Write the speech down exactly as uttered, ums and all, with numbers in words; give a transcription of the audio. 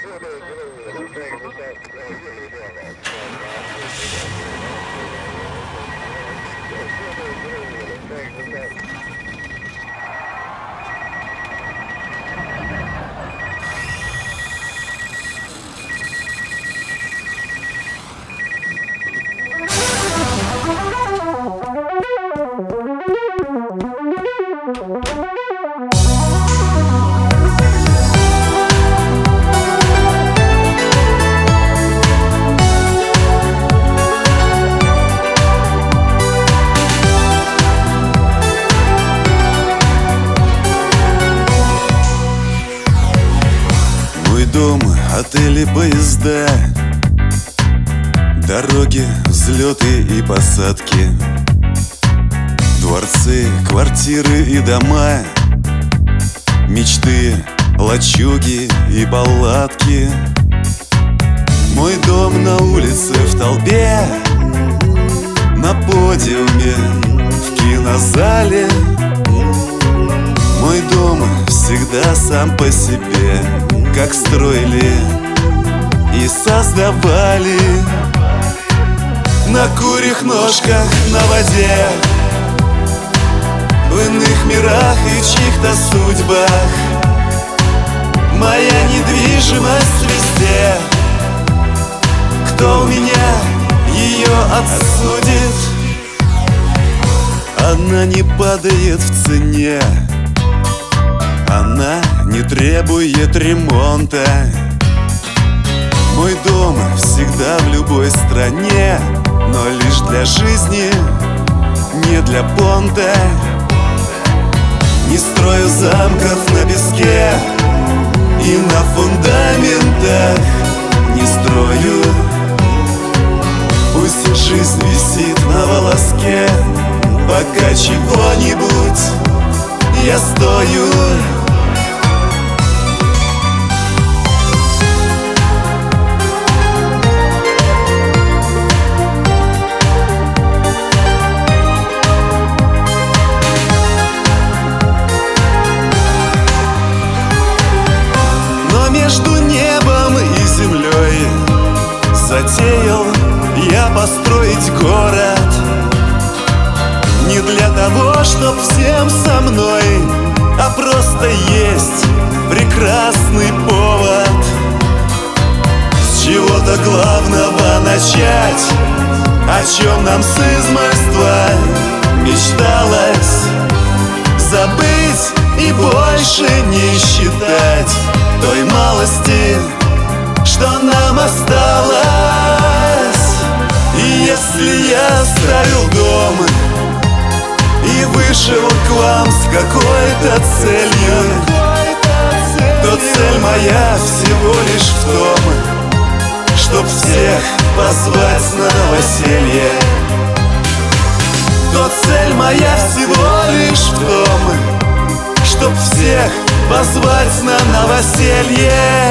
Дом, отели, поезда, дороги, взлеты и посадки, дворцы, квартиры и дома, мечты, лачуги и палатки. Мой дом на улице в толпе, на подиуме, в кинозале. Мой дом всегда сам по себе, как строили и создавали. На курьих ножках на воде, в иных мирах и чьих-то судьбах. Моя недвижимость везде. Кто у меня ее отсудит? Она не падает в цене, она не требует ремонта. Мой дом всегда в любой стране, но лишь для жизни, не для понта. Не строю замков на песке и на фундаментах не строю. Пусть жизнь висит на волоске, пока чего-нибудь я стою. Между небом и землей затеял я построить город. Не для того, чтоб всем со мной, а просто есть прекрасный повод. С чего-то главного начать, о чем нам с измольства мечталось. Забыть и больше не считать той малости, что нам осталось. И если я оставил дом и вышел к вам с какой-то целью, то цель моя всего лишь в том, чтоб всех позвать на новоселье. То цель моя всего лишь в том, чтоб всех позвать на новоселье.